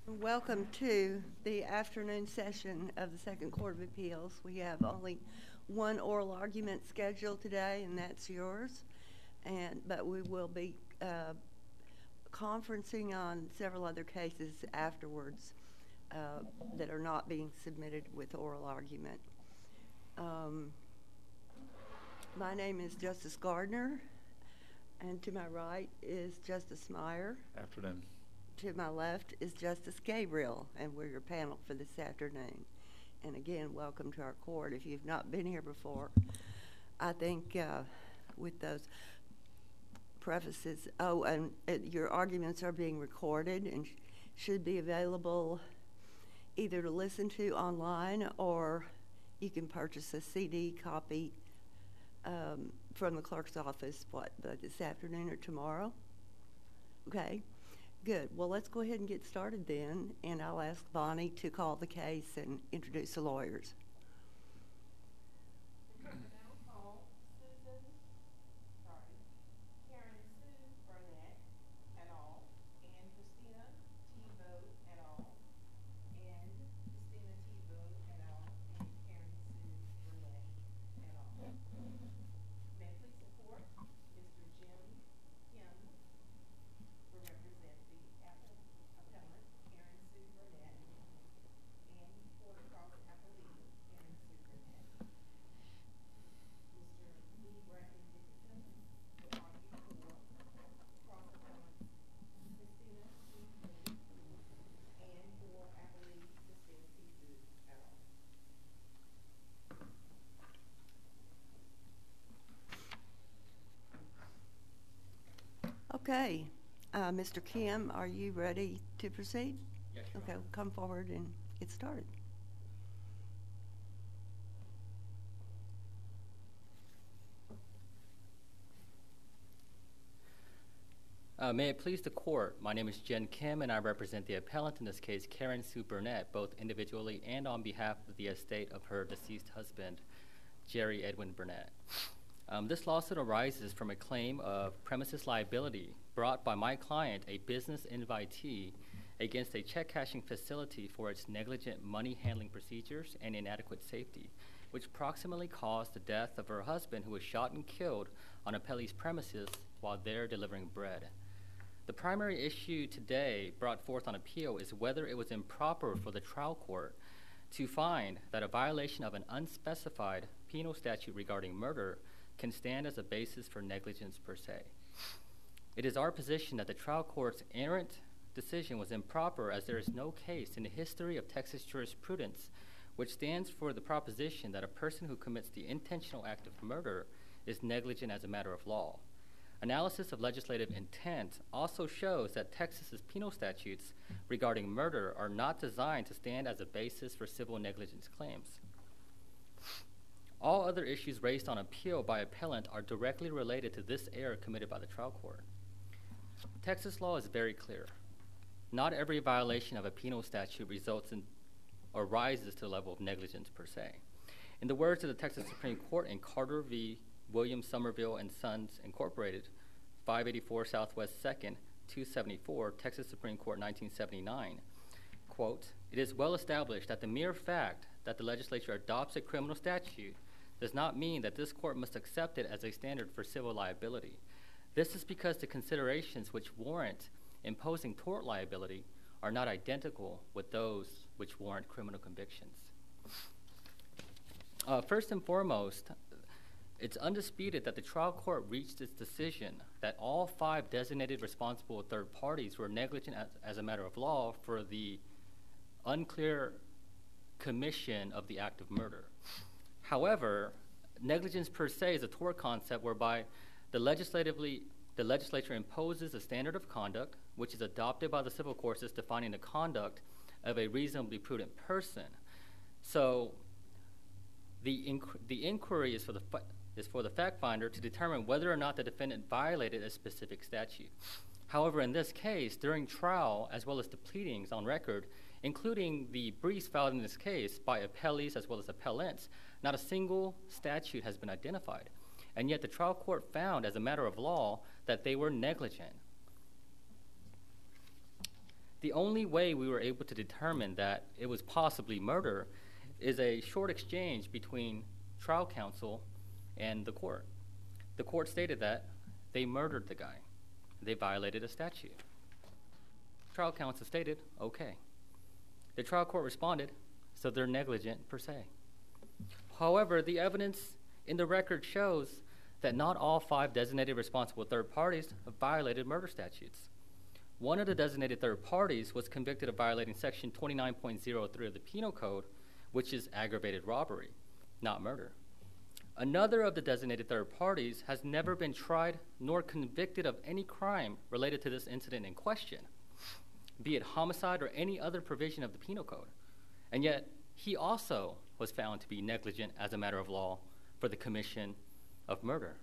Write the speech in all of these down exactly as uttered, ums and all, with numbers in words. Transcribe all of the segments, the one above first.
Welcome to the afternoon session of the Second Court of Appeals. We have only one oral argument scheduled today, and that's yours. And but we will be uh, conferencing on several other cases afterwards uh, that are not being submitted with oral argument. Um, my name is Justice Gardner, and to my right is Justice Meyer. Afternoon. To my left is Justice Gabriel, and we're your panel for this afternoon. And again, welcome to our court. If you've not been here before, I think uh, with those prefaces, oh, and uh, your arguments are being recorded and sh should be available either to listen to online, or you can purchase a C D copy um, from the clerk's office, what, this afternoon or tomorrow? Okay. Good. Well, let's go ahead and get started then, and I'll ask Bonnie to call the case and introduce the lawyers. Now call Susan, sorry, Karen Sue Burnett et al. And Christina Tebow et al. And Christina Tebow et al. And Karen Sue Burnett et al. May I please support Mister Jim Kim for represent the appellant Karen Sue Burnett and for the cross appellee Karen Sue Burnett. Mister Lee Bradley Dixon will argue for cross appellant Christina T. Booth and for appellee Christina T. Booth et al. Okay. Uh, Mister Kim, are you ready to proceed? Yes, Your Okay, Honor. we'll come forward and get started. Uh, may it please the court, my name is Jen Kim, and I represent the appellant in this case, Karen Sue Burnett, both individually and on behalf of the estate of her deceased husband, Jerry Edwin Burnett. Um, this lawsuit arises from a claim of premises liability brought by my client, a business invitee, against a check cashing facility for its negligent money handling procedures and inadequate safety, which proximately caused the death of her husband, who was shot and killed on appellee's premises while there delivering bread. The primary issue today brought forth on appeal is whether it was improper for the trial court to find that a violation of an unspecified penal statute regarding murder can stand as a basis for negligence per se. It is our position that the trial court's errant decision was improper, as there is no case in the history of Texas jurisprudence which stands for the proposition that a person who commits the intentional act of murder is negligent as a matter of law. Analysis of legislative intent also shows that Texas's penal statutes regarding murder are not designed to stand as a basis for civil negligence claims. All other issues raised on appeal by appellant are directly related to this error committed by the trial court. Texas law is very clear. Not every violation of a penal statute results in or rises to the level of negligence per se. In the words of the Texas Supreme Court in Carter v. William Somerville and Sons Incorporated, five eighty-four Southwest second, two seventy-four, Texas Supreme Court, nineteen seventy-nine, quote, "It is well established that the mere fact that the legislature adopts a criminal statute does not mean that this court must accept it as a standard for civil liability. This is because the considerations which warrant imposing tort liability are not identical with those which warrant criminal convictions." Uh, first and foremost, it's undisputed that the trial court reached its decision that all five designated responsible third parties were negligent as, as a matter of law for the unclear commission of the act of murder. However, negligence per se is a tort concept whereby the legislatively the legislature imposes a standard of conduct which is adopted by the civil courts as defining the conduct of a reasonably prudent person. So the inqu the inquiry is for the is for the fact finder to determine whether or not the defendant violated a specific statute. However, in this case, during trial, as well as the pleadings on record, including the briefs filed in this case by appellees as well as appellants, not a single statute has been identified. And yet the trial court found, as a matter of law, that they were negligent. the only way we were able to determine that it was possibly murder is a short exchange between trial counsel and the court. The court stated that they murdered the guy. They violated a statute. Trial counsel stated, okay. The trial court responded, so they're negligent per se. However, the evidence in the record shows that not all five designated responsible third parties violated murder statutes. One of the designated third parties was convicted of violating section twenty-nine point oh three of the Penal Code, which is aggravated robbery, not murder. Another of the designated third parties has never been tried nor convicted of any crime related to this incident in question, be it homicide or any other provision of the Penal Code. And yet, he also was found to be negligent as a matter of law for the commission of murder.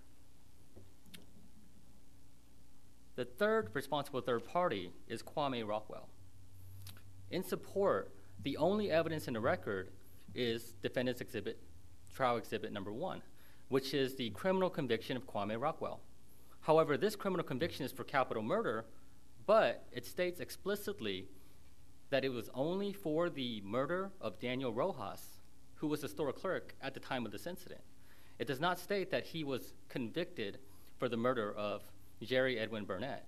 The third responsible third party is Kwame Rockwell. In support, the only evidence in the record is defendant's exhibit, trial exhibit number one, which is the criminal conviction of Kwame Rockwell. However, this criminal conviction is for capital murder, but it states explicitly that it was only for the murder of Daniel Rojas, who was the store clerk at the time of this incident. It does not state that he was convicted for the murder of Jerry Edwin Burnett.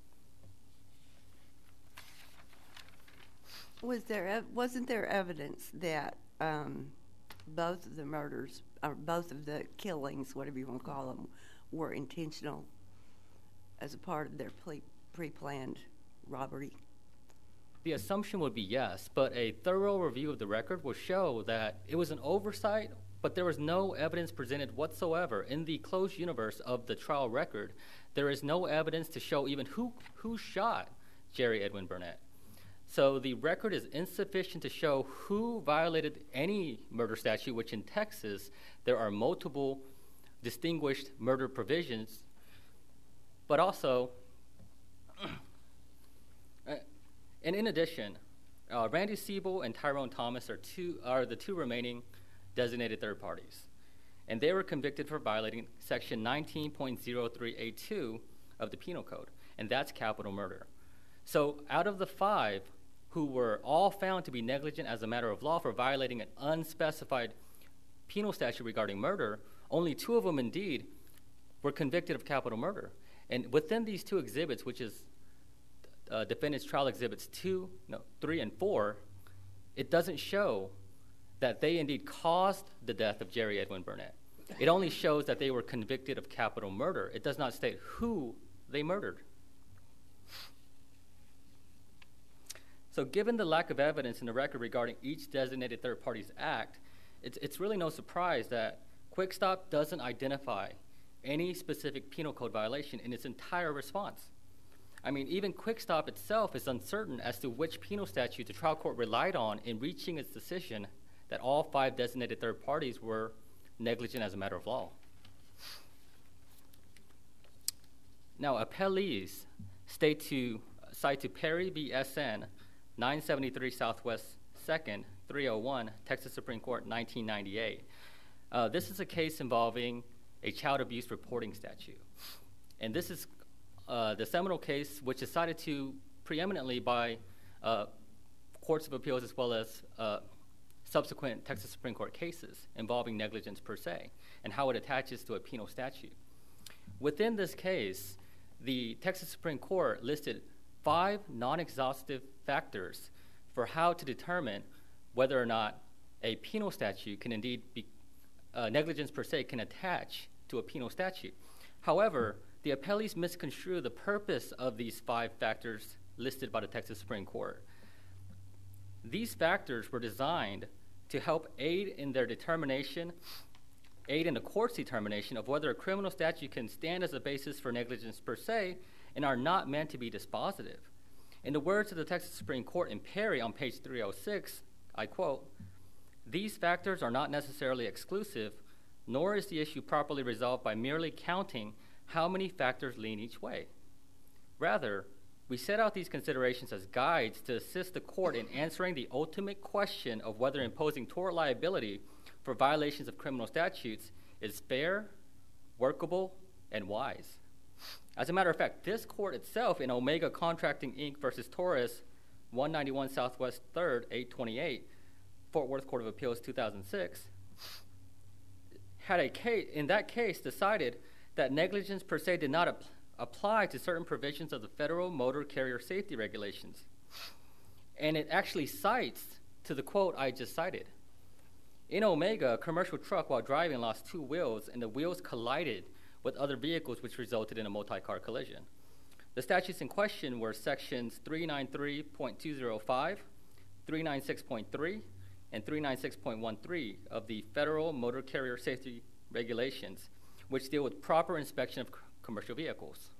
Was there, ev- wasn't there evidence that um, both of the murders, or both of the killings, whatever you want to call them, were intentional as a part of their pre- pre-planned robbery? The assumption would be yes, but a thorough review of the record will show that it was an oversight, but there was no evidence presented whatsoever. In the closed universe of the trial record, there is no evidence to show even who, who shot Jerry Edwin Burnett. So the record is insufficient to show who violated any murder statute, which in Texas, there are multiple distinguished murder provisions, but also, and in addition, uh, Randy Siebel and Tyrone Thomas are, two, are the two remaining designated third parties. And they were convicted for violating section nineteen point oh three A two of the Penal Code, and that's capital murder. So out of the five who were all found to be negligent as a matter of law for violating an unspecified penal statute regarding murder, only two of them indeed were convicted of capital murder. And within these two exhibits, which is uh, defendant's trial exhibits two, no, three, and four, it doesn't show that they indeed caused the death of Jerry Edwin Burnett. It only shows that they were convicted of capital murder. It does not state who they murdered. So given the lack of evidence in the record regarding each designated third party's act, it's, it's really no surprise that Quickstop doesn't identify any specific penal code violation in its entire response. I mean, even Quickstop itself is uncertain as to which penal statute the trial court relied on in reaching its decision that all five designated third parties were negligent as a matter of law. Now, appellees state to, cite to Perry v. S N, nine seventy-three Southwest second, three oh one, Texas Supreme Court, nineteen ninety-eight. Uh, this is a case involving a child abuse reporting statute. And this is uh, the seminal case which is cited to preeminently by uh, courts of appeals as well as uh, subsequent Texas Supreme Court cases involving negligence per se and how it attaches to a penal statute. Within this case, the Texas Supreme Court listed five non-exhaustive factors for how to determine whether or not a penal statute can indeed be, uh, negligence per se can attach to a penal statute. However, the appellees misconstrue the purpose of these five factors listed by the Texas Supreme Court. These factors were designed to help aid in their determination, aid in the court's determination of whether a criminal statute can stand as a basis for negligence per se and are not meant to be dispositive. In the words of the Texas Supreme Court in Perry on page three oh six, I quote, "These factors are not necessarily exclusive, nor is the issue properly resolved by merely counting how many factors lean each way. Rather, we set out these considerations as guides to assist the court in answering the ultimate question of whether imposing tort liability for violations of criminal statutes is fair, workable, and wise." As a matter of fact, this court itself in Omega Contracting Incorporated versus Torres one ninety-one Southwest third, eight twenty-eight, Fort Worth Court of Appeals, two thousand six, had a case, in that case, decided that negligence per se did not ap- apply to certain provisions of the Federal Motor Carrier Safety Regulations. And it actually cites to the quote I just cited. In Omega, a commercial truck while driving lost two wheels, and the wheels collided with other vehicles, which resulted in a multi-car collision. The statutes in question were sections three ninety-three point two oh five, three ninety-six point three, and three ninety-six point one three of the Federal Motor Carrier Safety Regulations, which deal with proper inspection of c- commercial vehicles.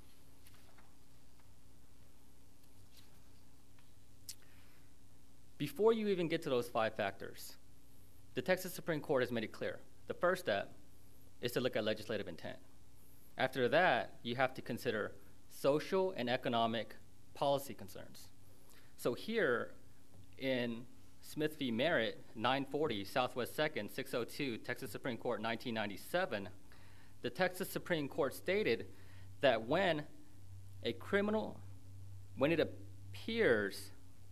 Before you even get to those five factors, the Texas Supreme Court has made it clear. The first step is to look at legislative intent. After that, you have to consider social and economic policy concerns. So here in Smith v. Merritt, nine forty Southwest second, six oh two, Texas Supreme Court, nineteen ninety-seven, the Texas Supreme Court stated that when a criminal, when it appears,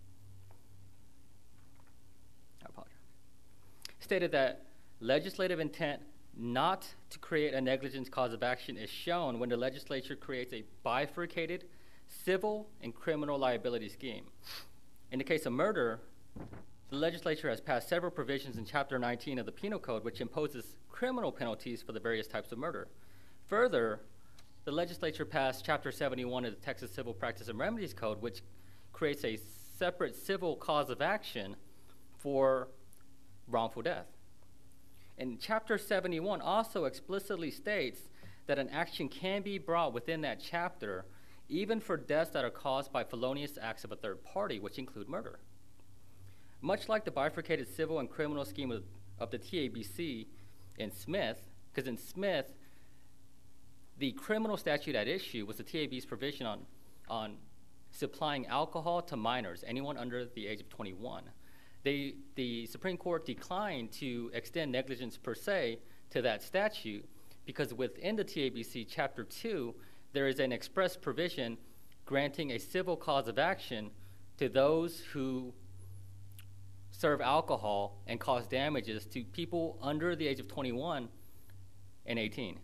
I apologize, stated that legislative intent not to create a negligence cause of action is shown when the legislature creates a bifurcated civil and criminal liability scheme. In the case of murder, the legislature has passed several provisions in Chapter nineteen of the Penal Code which imposes criminal penalties for the various types of murder. Further, the legislature passed Chapter seventy-one of the Texas Civil Practice and Remedies Code, which creates a separate civil cause of action for wrongful death. And Chapter seventy-one also explicitly states that an action can be brought within that chapter even for deaths that are caused by felonious acts of a third party, which include murder. Much like the bifurcated civil and criminal scheme of, of the T A B C in Smith, because in Smith, the criminal statute at issue was the T A B's provision on, on supplying alcohol to minors, anyone under the age of twenty-one. They, the Supreme Court declined to extend negligence per se to that statute because within the T A B C Chapter two, there is an express provision granting a civil cause of action to those who serve alcohol and cause damages to people under the age of twenty-one and eighteen.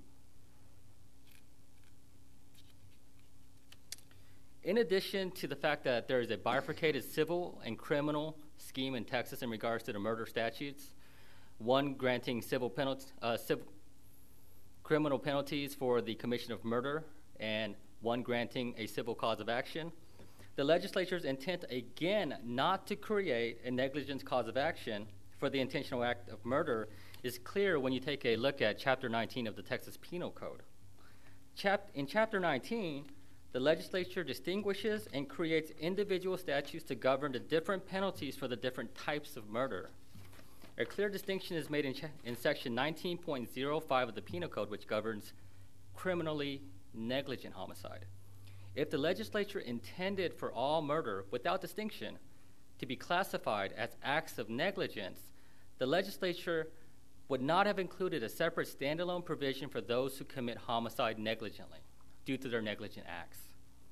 In addition to the fact that there is a bifurcated civil and criminal scheme in Texas in regards to the murder statutes, one granting civil penalties, uh, civil criminal penalties for the commission of murder, and one granting a civil cause of action, the legislature's intent, again, not to create a negligence cause of action for the intentional act of murder is clear when you take a look at Chapter nineteen of the Texas Penal Code. Chap- in Chapter nineteen, the legislature distinguishes and creates individual statutes to govern the different penalties for the different types of murder. A clear distinction is made in, ch- in Section nineteen point oh five of the Penal Code, which governs criminally negligent homicide. If the legislature intended for all murder, without distinction, to be classified as acts of negligence, the legislature would not have included a separate standalone provision for those who commit homicide negligently due to their negligent acts.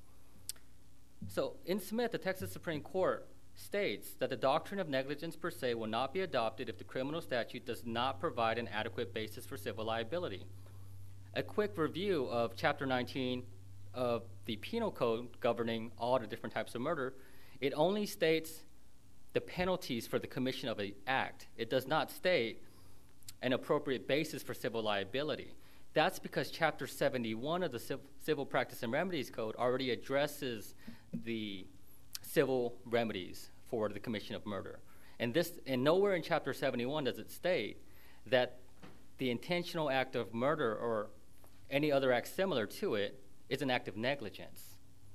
So in Smith, the Texas Supreme Court states that the doctrine of negligence per se will not be adopted if the criminal statute does not provide an adequate basis for civil liability. A quick review of Chapter nineteen of the Penal Code governing all the different types of murder, it only states the penalties for the commission of an act. It does not state an appropriate basis for civil liability. That's because Chapter seventy-one of the Civ- Civil Practice and Remedies Code already addresses the civil remedies for the commission of murder. And this, and nowhere in Chapter seventy-one does it state that the intentional act of murder or any other act similar to it is an act of negligence.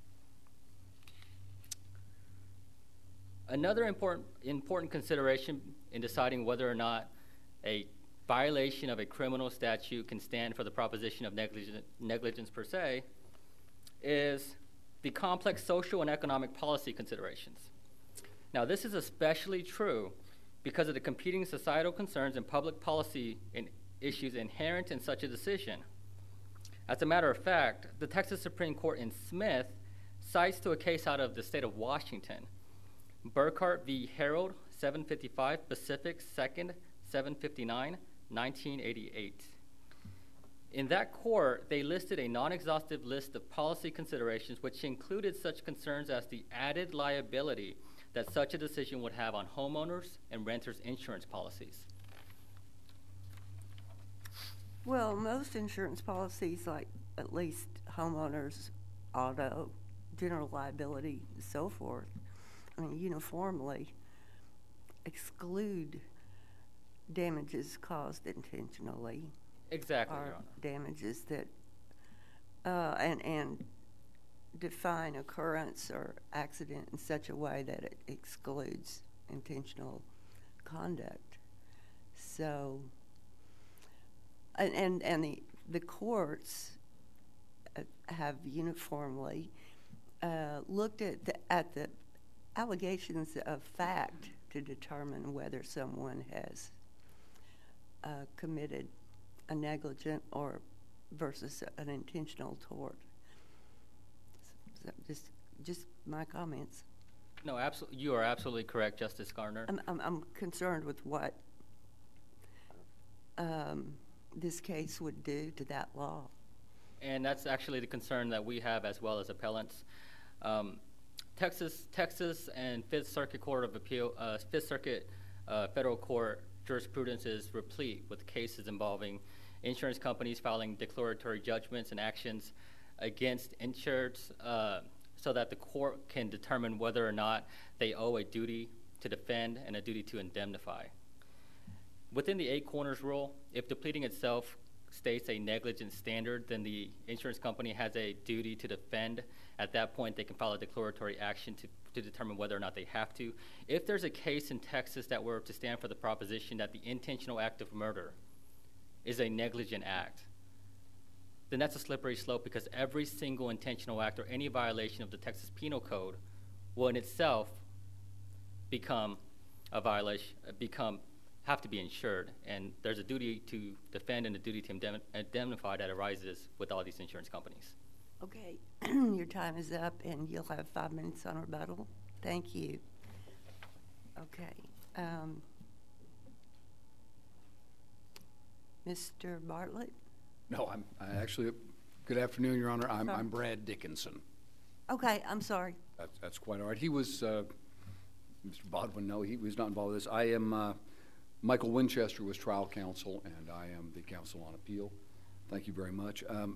Another important, important consideration in deciding whether or not a violation of a criminal statute can stand for the proposition of negligence, negligence per se is the complex social and economic policy considerations. Now, this is especially true because of the competing societal concerns and public policy in issues inherent in such a decision. As a matter of fact, the Texas Supreme Court in Smith cites to a case out of the state of Washington Burkhart v. Harold, seven fifty-five Pacific second, seven fifty-nine, nineteen eighty-eight. In that court, they listed a non-exhaustive list of policy considerations which included such concerns as the added liability that such a decision would have on homeowners and renters' insurance policies. Well, most insurance policies, like at least homeowners, auto, general liability, and so forth, I mean, uniformly exclude damages caused intentionally. Exactly, Or Your Honor. damages that, uh, and, and define occurrence or accident in such a way that it excludes intentional conduct. So, and, and, and the, the courts uh, have uniformly uh, looked at the, at the allegations of fact to determine whether someone has uh, committed a negligent or versus an intentional tort. So just, just my comments. No, absolutely. You are absolutely correct, Justice Garner. I'm, I'm, I'm concerned with what um, this case would do to that law. And that's actually the concern that we have as well as appellants. Um, Texas, Texas, and Fifth Circuit Court of Appeal, uh, Fifth Circuit uh, Federal Court jurisprudence is replete with cases involving insurance companies filing declaratory judgments and actions against insureds, uh, so that the court can determine whether or not they owe a duty to defend and a duty to indemnify. Within the eight corners rule, if the pleading itself states a negligent standard, then the insurance company has a duty to defend. At that point, they can file a declaratory action to, to determine whether or not they have to. If there's a case in Texas that were to stand for the proposition that the intentional act of murder is a negligent act, then that's a slippery slope, because every single intentional act or any violation of the Texas Penal Code will in itself become a violation, become have to be insured, and there's a duty to defend and a duty to indemnify that arises with all these insurance companies. Okay, your time is up, and you'll have five minutes on rebuttal. Thank you. Okay. Um, Mister Bartlett? No, I'm I actually, good afternoon, Your Honor. I'm, Sorry. I'm Brad Dickinson. Okay, I'm sorry. That's, that's quite all right. He was, uh, Mister Bodwin, no, he was not involved with this. I am, uh, Michael Winchester was trial counsel, and I am the counsel on appeal. Thank you very much. Um,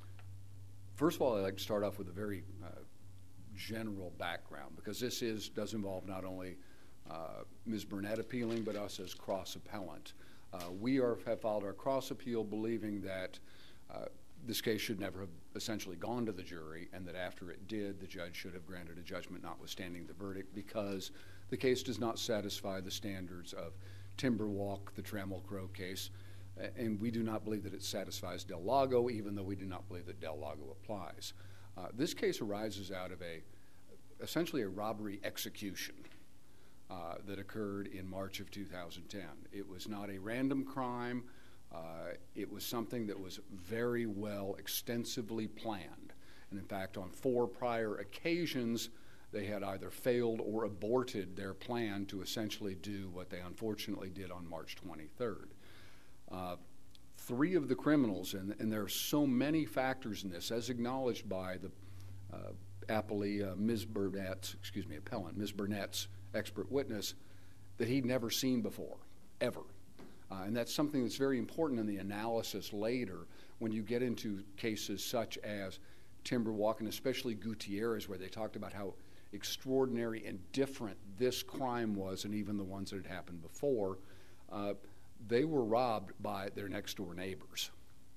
first of all, I'd like to start off with a very uh, general background, because this is does involve not only uh, Miz Burnett appealing, but us as cross-appellant. Uh, we are, have filed our cross-appeal believing that uh, this case should never have essentially gone to the jury, and that after it did, the judge should have granted a judgment notwithstanding the verdict, because the case does not satisfy the standards of Timberwalk, the Trammell Crow case, and we do not believe that it satisfies Del Lago, even though we do not believe that Del Lago applies. Uh, this case arises out of a, essentially a robbery execution uh, that occurred in March of two thousand ten. It was not a random crime. Uh, it was something that was very well, extensively planned. And in fact, on four prior occasions, they had either failed or aborted their plan to essentially do what they unfortunately did on March twenty-third. Uh, three of the criminals, and, and there are so many factors in this, as acknowledged by the uh, appellee, uh, Miz Burnett's, excuse me, appellant, Miz Burnett's expert witness, that he'd never seen before, ever. Uh, and that's something that's very important in the analysis later when you get into cases such as Timberwalk, and especially Gutierrez, where they talked about how extraordinary and different this crime was and even the ones that had happened before. Uh, they were robbed by their next-door neighbors.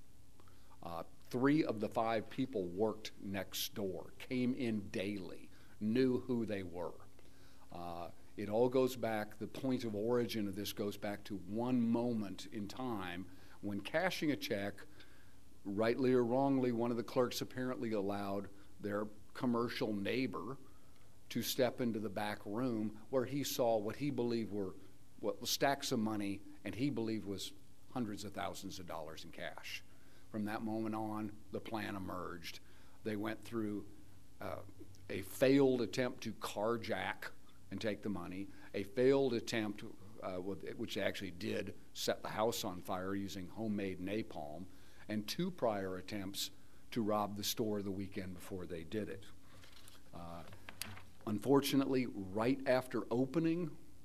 Uh, three of the five people worked next door, came in daily, knew who they were. Uh, it all goes back, the point of origin of this goes back to one moment in time when cashing a check, rightly or wrongly, one of the clerks apparently allowed their commercial neighbor to step into the back room where he saw what he believed were what, stacks of money, and he believed was hundreds of thousands of dollars in cash. From that moment on, the plan emerged. They went through uh, a failed attempt to carjack and take the money, a failed attempt, uh, with, which they actually did set the house on fire using homemade napalm, and two prior attempts to rob the store the weekend before they did it. Uh, unfortunately, right after opening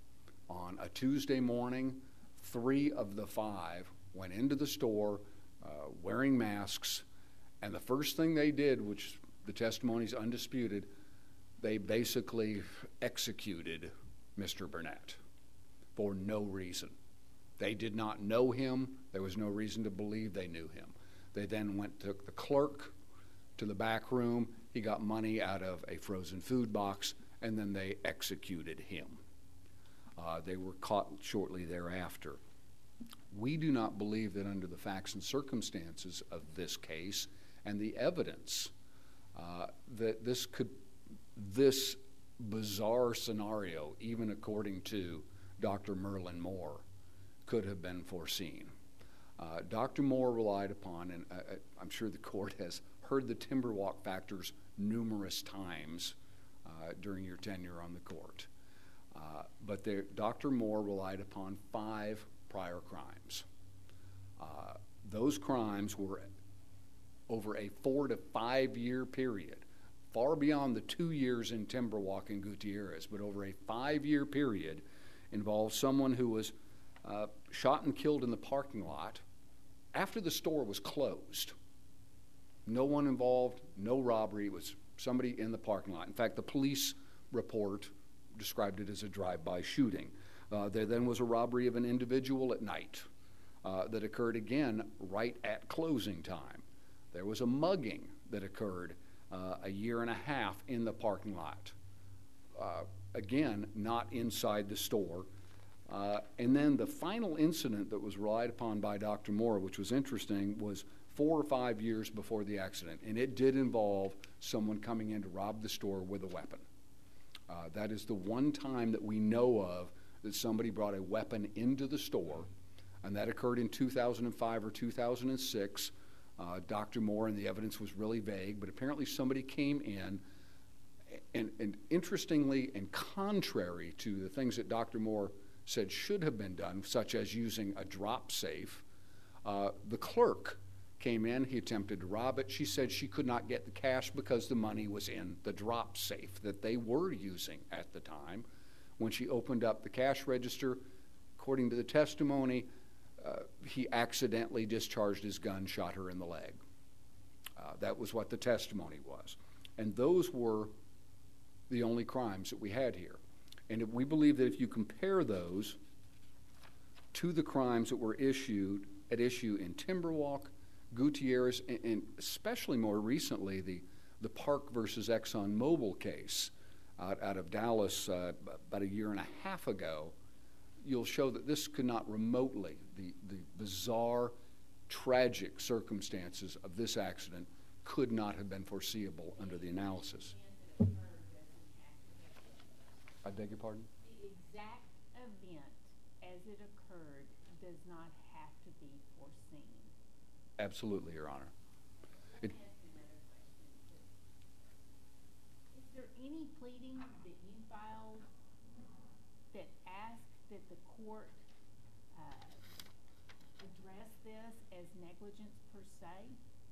on a Tuesday morning, three of the five went into the store uh, wearing masks, and the first thing they did, which the testimony is undisputed, they basically executed Mister Burnett for no reason. They did not know him. There was no reason to believe they knew him. They then went, took the clerk to the back room. He got money out of a frozen food box, and then they executed him. Uh, they were caught shortly thereafter. We do not believe that under the facts and circumstances of this case and the evidence uh, that this could, this bizarre scenario, even according to Doctor Merlin Moore, could have been foreseen. Uh, Doctor Moore relied upon, and uh, I'm sure the court has heard the Timberwalk factors numerous times uh, during your tenure on the court. Uh, but there, Doctor Moore relied upon five prior crimes. Uh, those crimes were over a four to five year period, far beyond the two years in Timberwalk and Gutierrez, but over a five year period involved someone who was uh, shot and killed in the parking lot after the store was closed. No one involved, no robbery. It was somebody in the parking lot. In fact, the police report described it as a drive-by shooting. Uh, there then was a robbery of an individual at night uh, that occurred again right at closing time. There was a mugging that occurred uh, a year and a half in the parking lot. Uh, again, not inside the store. Uh, and then the final incident that was relied upon by Doctor Moore, which was interesting, was four or five years before the accident. And it did involve someone coming in to rob the store with a weapon. Uh, that is the one time that we know of that somebody brought a weapon into the store, and that occurred in two thousand five or two thousand six. Uh, Doctor Moore, and the evidence was really vague, but apparently somebody came in, and, and interestingly and contrary to the things that Doctor Moore said should have been done, such as using a drop safe, uh, the clerk came in, he attempted to rob it. She said she could not get the cash because the money was in the drop safe that they were using at the time. When she opened up the cash register, according to the testimony, uh, he accidentally discharged his gun, shot her in the leg. Uh, that was what the testimony was. And those were the only crimes that we had here. And if we believe that if you compare those to the crimes that were issued at issue in Timberwalk, Gutierrez, and, and especially more recently, the, the Park versus ExxonMobil case out, out of Dallas uh, about a year and a half ago, you'll show that this could not remotely, the, the bizarre, tragic circumstances of this accident could not have been foreseeable under the analysis. I beg your pardon? The exact event as it occurred does not have to be foreseen. Absolutely, Your Honor. It, Is there any pleading that you filed that asked that the court uh, address this as negligence per se?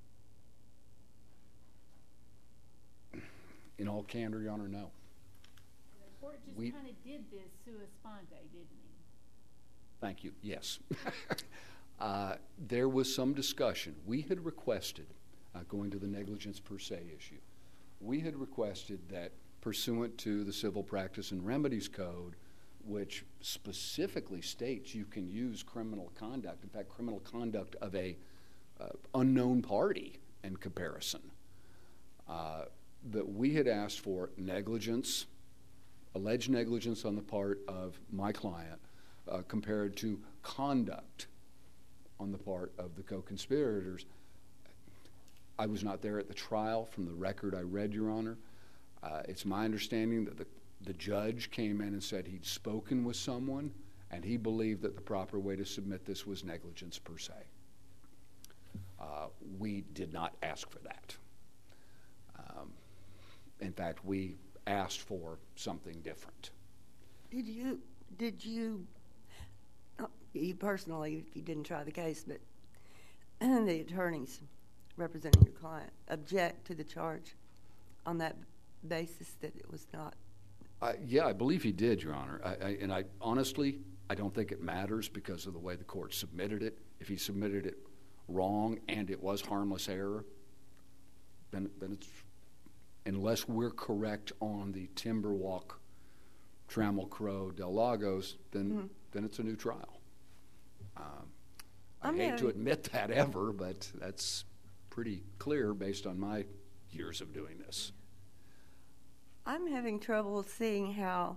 in all candor, Your Honor, no. The court just We- kind of did this sua sponte, didn't he? Thank you. Yes. uh, there was some discussion. We had requested, uh, going to the negligence per se issue, we had requested that pursuant to the Civil Practice and Remedies Code, which specifically states you can use criminal conduct, in fact, criminal conduct of a uh, unknown party in comparison, uh, that we had asked for negligence, alleged negligence on the part of my client, uh, compared to conduct on the part of the co-conspirators. I was not there at the trial. From the record I read, Your Honor, uh, it's my understanding that the, the judge came in and said he'd spoken with someone, and he believed that the proper way to submit this was negligence per se. Uh, we did not ask for that. Um, in fact, we asked for something different. Did you, did you, not you personally, if you didn't try the case, but the attorneys representing your client object to the charge on that basis that it was not? I, yeah, I believe he did, Your Honor. I, I, and I honestly, I don't think it matters because of the way the court submitted it. If he submitted it wrong and it was harmless error, then, then it's, unless we're correct on the Timberwalk, Trammell Crow, Del Lagos, then, mm-hmm. then it's a new trial. Um, I I'm hate having, to admit that ever, but that's pretty clear based on my years of doing this. I'm having trouble seeing how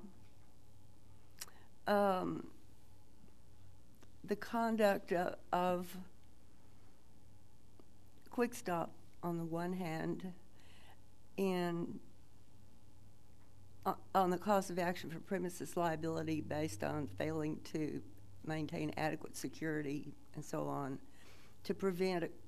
um, the conduct of, of Quick Stop on the one hand and uh, on the cause of action for premises liability based on failing to maintain adequate security and so on to prevent a,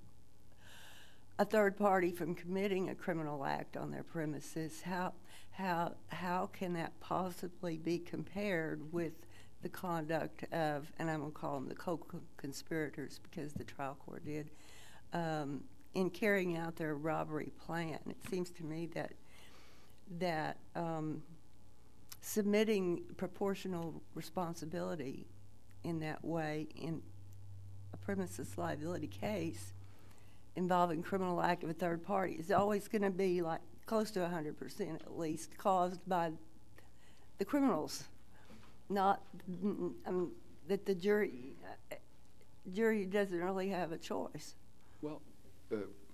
a third party from committing a criminal act on their premises. How how how can that possibly be compared with the conduct of, and I'm going to call them the co-conspirators because the trial court did, um, in carrying out their robbery plan? It seems to me that that um, submitting proportional responsibility in that way in a premises liability case involving criminal act of a third party is always going to be like close to one hundred percent at least caused by the criminals, not um, that the jury uh, jury doesn't really have a choice. Well, uh,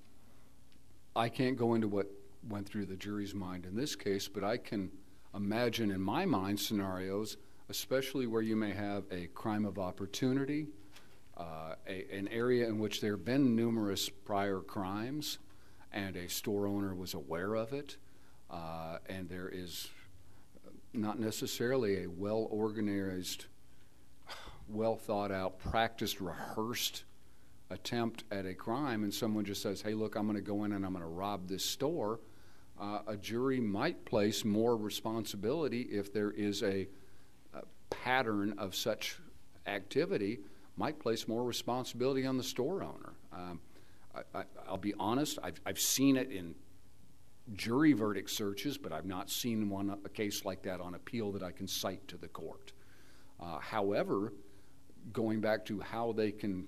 I can't go into what went through the jury's mind in this case, but I can imagine in my mind scenarios, especially where you may have a crime of opportunity, uh, a, an area in which there have been numerous prior crimes, and a store owner was aware of it, uh, and there is not necessarily a well-organized, well-thought-out, practiced, rehearsed attempt at a crime, and someone just says, hey, look, I'm going to go in and I'm going to rob this store, uh, a jury might place more responsibility if there is a, a pattern of such activity, might place more responsibility on the store owner. Um, I, I, I'll be honest, I've, I've seen it in jury verdict searches, but I've not seen one a case like that on appeal that I can cite to the court. Uh, however, going back to how they can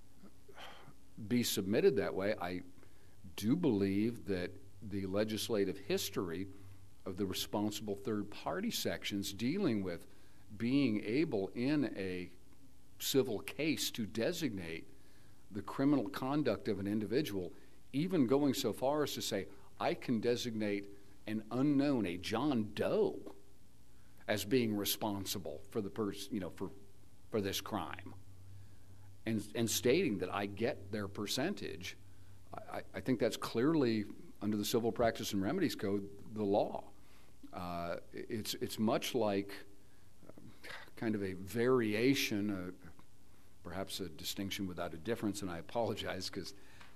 be submitted that way, I do believe that the legislative history of the responsible third party sections dealing with being able in a civil case to designate the criminal conduct of an individual, even going so far as to say, I can designate an unknown, a John Doe, as being responsible for the person, you know, for for this crime, and and stating that I get their percentage. I, I think that's clearly under the Civil Practice and Remedies Code the law. Uh, it's it's much like kind of a variation, uh, perhaps a distinction without a difference, and I apologize because.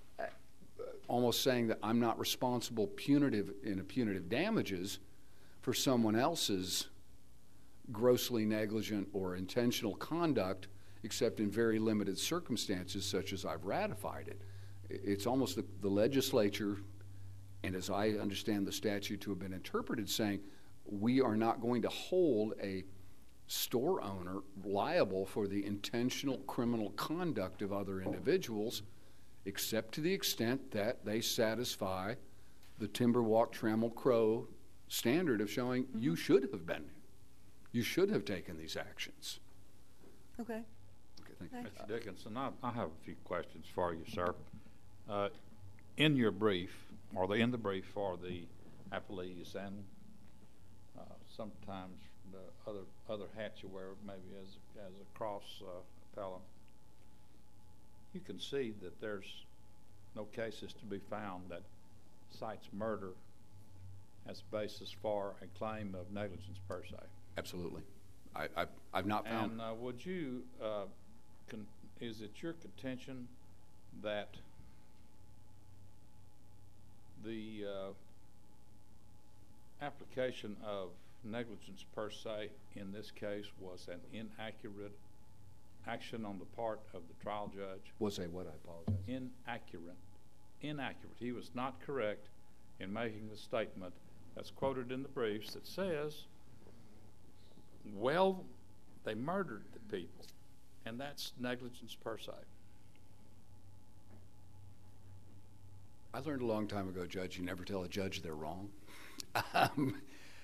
Almost saying that I'm not responsible punitive in a punitive damages for someone else's grossly negligent or intentional conduct, except in very limited circumstances, such as I've ratified it. It's almost the, the legislature, and as I understand the statute to have been interpreted, saying we are not going to hold a store owner liable for the intentional criminal conduct of other individuals, except to the extent that they satisfy the Timberwalk Trammell Crow standard of showing mm-hmm. you should have been, you should have taken these actions. Okay. Okay, thank you. Mister Dickinson, I, I have a few questions for you, sir. Uh, in your brief, or the, in the brief for the appellees, and uh, sometimes the other other hats you wear, maybe as as a cross uh, appellant, you can see that there's no cases to be found that cites murder as a basis for a claim of negligence per se. Absolutely. I, I, I've not found... And uh, would you, uh, con is it your contention that the uh, application of negligence per se in this case was an inaccurate action on the part of the trial judge. Was a what? I apologize. Inaccurate. Inaccurate. He was not correct in making the statement that's quoted in the briefs that says, well, they murdered the people, and that's negligence per se. I learned a long time ago, Judge, you never tell a judge they're wrong. um,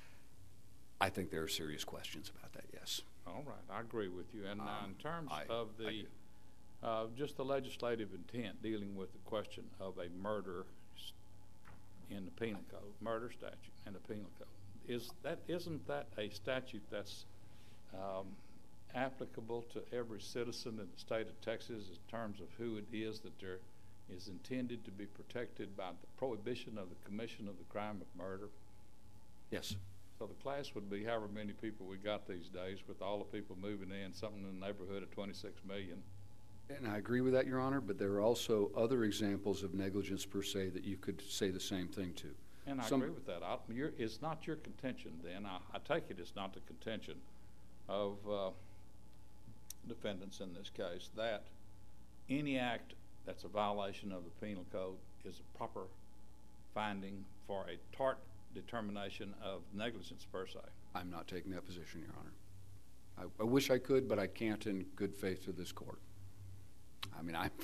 I think there are serious questions about that, yes. All right, I agree with you. And uh, Um, in terms I- of I the, do. uh, just the legislative intent dealing with the question of a murder s- in the penal code, murder statute in the penal code, is that, isn't that a statute that's um, applicable to every citizen in the state of Texas in terms of who it is that there is intended to be protected by the prohibition of the commission of the crime of murder? Yes. So the class would be however many people we got these days, with all the people moving in, something in the neighborhood of twenty-six million. And I agree with that, Your Honor, but there are also other examples of negligence per se that you could say the same thing to. And I Some- agree with that. I, you're, it's not your contention then. I, I take it it's not the contention of uh, defendants in this case that any act that's a violation of the penal code is a proper finding for a tort determination of negligence per se. I'm not taking that position, Your Honor. I, I wish I could, but I can't in good faith to this court. I mean, I,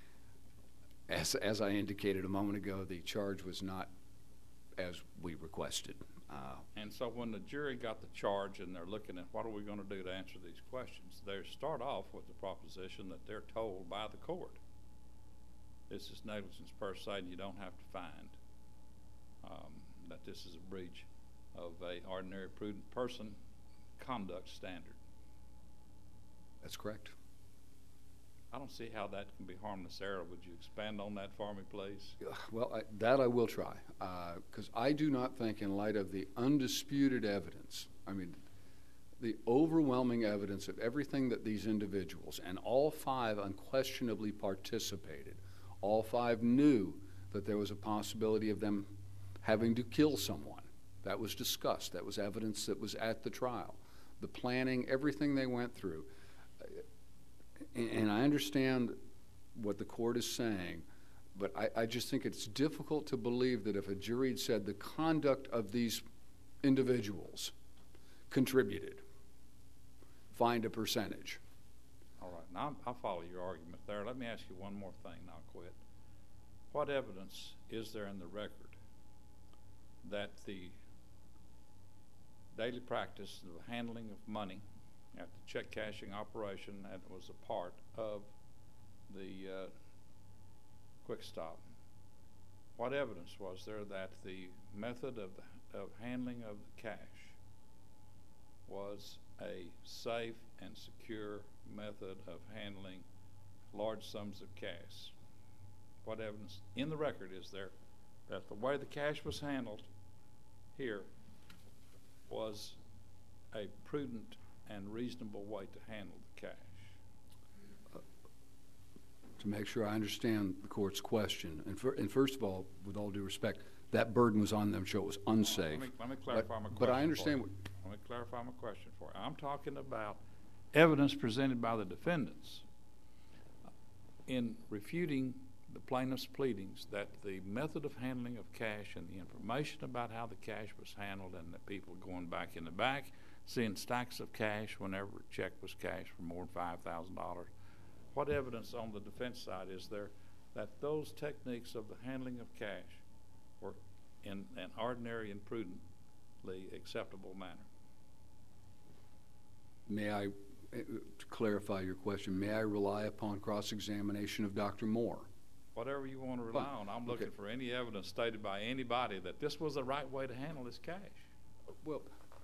as, as I indicated a moment ago, the charge was not as we requested. Uh, And so when the jury got the charge and they're looking at what are we going to do to answer these questions, they start off with the proposition that they're told by the court, this is negligence per se and you don't have to find um, that this is a breach of a ordinary prudent person conduct standard. that's correct. I don't see how that can be harmless error. Would you expand on that for me, please? Yeah, Well, I, that I will try, because I do not think, in light of the undisputed evidence, I mean, the overwhelming evidence of everything that these individuals, and all five unquestionably participated, all five knew that there was a possibility of them having to kill someone. That was discussed. That was evidence that was at the trial. The planning, everything they went through. And, and I understand what the court is saying, but I, I just think it's difficult to believe that if a jury had said the conduct of these individuals contributed, find a percentage. All right, now I'll follow your argument there. Let me ask you one more thing, and I'll quit. What evidence is there in the record that the daily practice of the handling of money at the check cashing operation that was a part of the uh, Quick Stop, what evidence was there that the method of, the, of handling of the cash was a safe and secure method of handling large sums of cash? What evidence in the record is there that the way the cash was handled here was a prudent and reasonable way to handle the cash? To make sure I understand the court's question, and, for, and first of all, with all due respect, that burden was on them to show it was unsafe. Let me, let me clarify but, my question. But I understand for what. you. Let me clarify my question for you. I'm talking about evidence presented by the defendants in refuting the plaintiff's pleadings that the method of handling of cash and the information about how the cash was handled, and the people going back in the back seeing stacks of cash whenever a check was cashed for more than five thousand dollars. What evidence on the defense side is there that those techniques of the handling of cash were in an ordinary and prudently acceptable manner? May I, uh, to clarify your question, may I rely upon cross-examination of Doctor Moore? Whatever you want to rely Fine. on. I'm looking Okay. for any evidence stated by anybody that this was the right way to handle this cash. Well,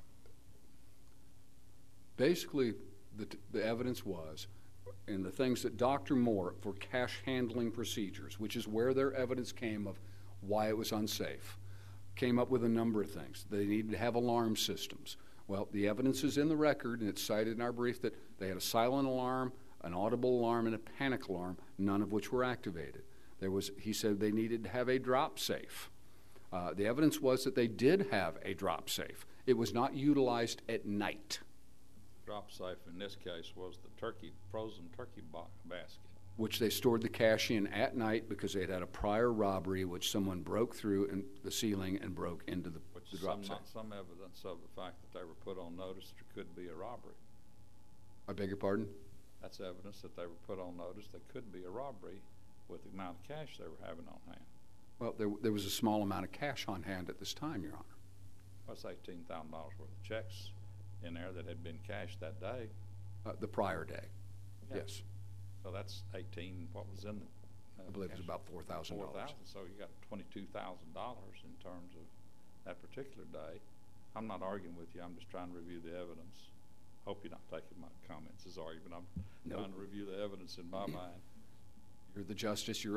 basically, the, the evidence was, and the things that Doctor Moore, for cash handling procedures, which is where their evidence came of why it was unsafe, came up with a number of things. They needed to have alarm systems. Well, the evidence is in the record, and it's cited in our brief, that they had a silent alarm, an audible alarm, and a panic alarm, none of which were activated. There was, he said they needed to have a drop safe. Uh, the evidence was that they did have a drop safe, It was not utilized at night, Drop safe in this case was the turkey, frozen turkey ba- basket. which they stored the cash in at night because they had had a prior robbery which someone broke through in the ceiling and broke into the, Which the is drop some, safe. some evidence of the fact that they were put on notice there could be a robbery. I beg your pardon? That's evidence that they were put on notice there could be a robbery with the amount of cash they were having on hand. Well, there, there was a small amount of cash on hand at this time, Your Honor. That's eighteen thousand dollars worth of checks in there that had been cashed that day. Uh, the prior day, Yeah. yes. So that's eighteen, what was in the? uh, I believe it was cash? about four thousand dollars. Four thousand, so you got twenty-two thousand dollars in terms of that particular day. I'm not arguing with you, I'm just trying to review the evidence. Hope you're not taking my comments as argument. I'm Nope. trying to review the evidence in my mind. You're the justice, you're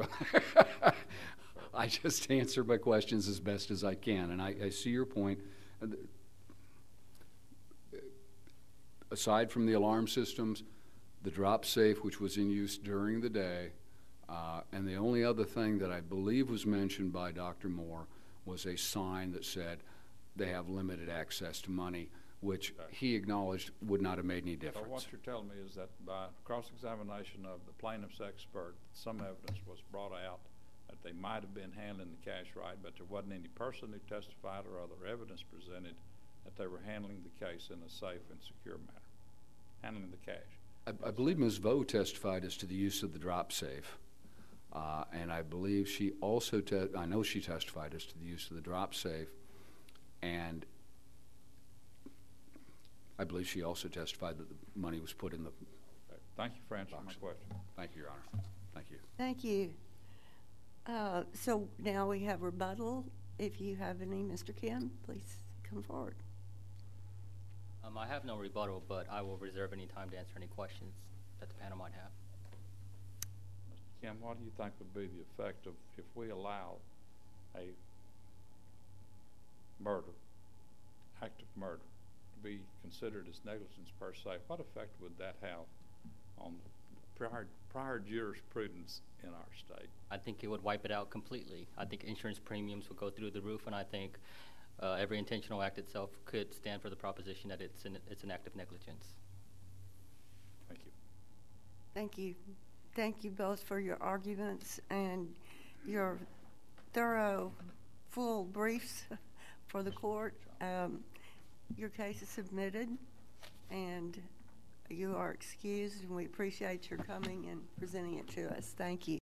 I just answer my questions as best as I can, and I, I see your point. Uh, th- Aside from the alarm systems, the drop safe, which was in use during the day, uh, and the only other thing that I believe was mentioned by Doctor Moore was a sign that said they have limited access to money, which he acknowledged would not have made any So difference. what you're telling me is that by cross-examination of the plaintiff's expert, some evidence was brought out that they might have been handling the cash right, but there wasn't any person who testified or other evidence presented that they were handling the case in a safe and secure manner, handling the cash. I, I believe Miz Vo testified as to the use of the drop safe. Uh, and I believe she also, te- I know she testified as to the use of the drop safe. And I believe she also testified that the money was put in the, Okay. Thank you for answering my Box. question. thank you, Your Honor. Thank you. Thank you. Uh, So now we have rebuttal. If you have any, Mister Kim, please come forward. Um, I have no rebuttal, but I will reserve any time to answer any questions that the panel might have. Mister Kim, what do you think would be the effect of if we allow a murder, act of murder, to be considered as negligence per se? What effect would that have on prior, prior jurisprudence in our state? I think it would wipe it out completely. I think insurance premiums would go through the roof, and I think uh, every intentional act itself could stand for the proposition that it's an, it's an act of negligence. Thank you. Thank you. Thank you both for your arguments and your thorough, full briefs for the court. Um, your case is submitted, and you are excused, and we appreciate your coming and presenting it to us. Thank you.